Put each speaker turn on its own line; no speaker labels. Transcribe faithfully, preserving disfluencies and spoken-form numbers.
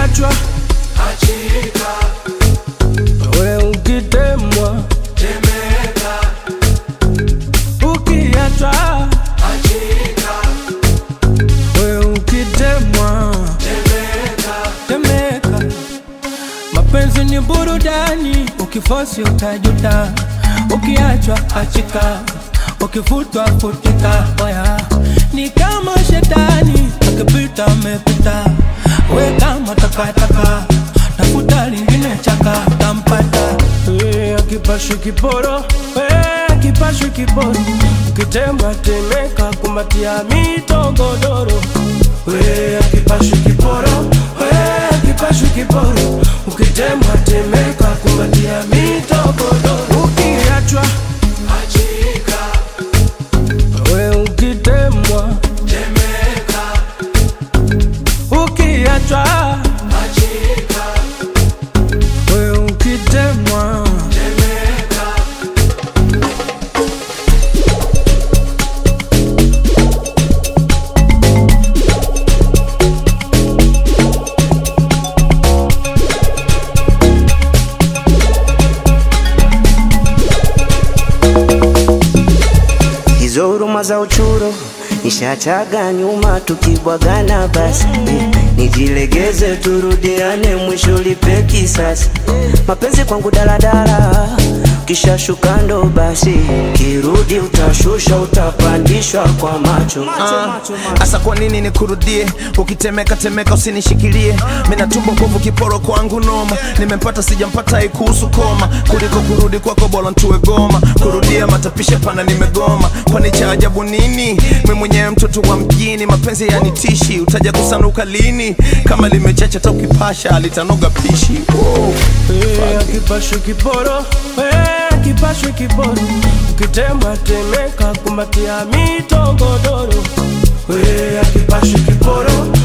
ukiachwa achika, we ukitemwa temeka, ukiachwa achika, we ukitemwa temeka, temeka. Mapenzi ni burudani, ukifosi utajuta, ukiachwa achika, ukifutwa futika. Oya, ni kama shetani akipita amepita, we kama takataka, tafuta lingine chaka tampata. We akipashu kiporo, we akipashu kiporo, ukitemwa temeka, kumatia mito godoro. We akipashu kiporo, we akipashu kiporo, ukitemwa temeka, kumatia mito godoro. Ukiachwa achika, we ukitemwa temeka, ukiachwa achika, we ukitemwa temeka.
Hizo huruma za uchuro nishachaga nyuma, tukibwagana basi nijilegeze, turudiane, mwisho lipe kisasi. Mapenzi kwangu daladala, kisha shuka ndo basi, kirudi utashusha, utapandishwa kwa macho.
uh, Asa kwa nini nikurudie, ukitemeka temeka usinishikilie. Mina tumbo kovu kiporo kwangu noma, nimempata sijampata haikuhusu koma, kuliko kurudi kwako bora ntue goma, kurudia matapisha pana nimegoma. Kwani cha ajabu nini, mimi mwenyewe mtoto wa mjini, mapenzi yanitishi, utaja kusanuka lini, kama limechacha ta ukipasha litanoga pishi. Wow.
Hey, akipashu kiporo, hey, akipashu kiporo, ukitemwa temeka, kumatia mito godoro. Hey, akipashu kiporo,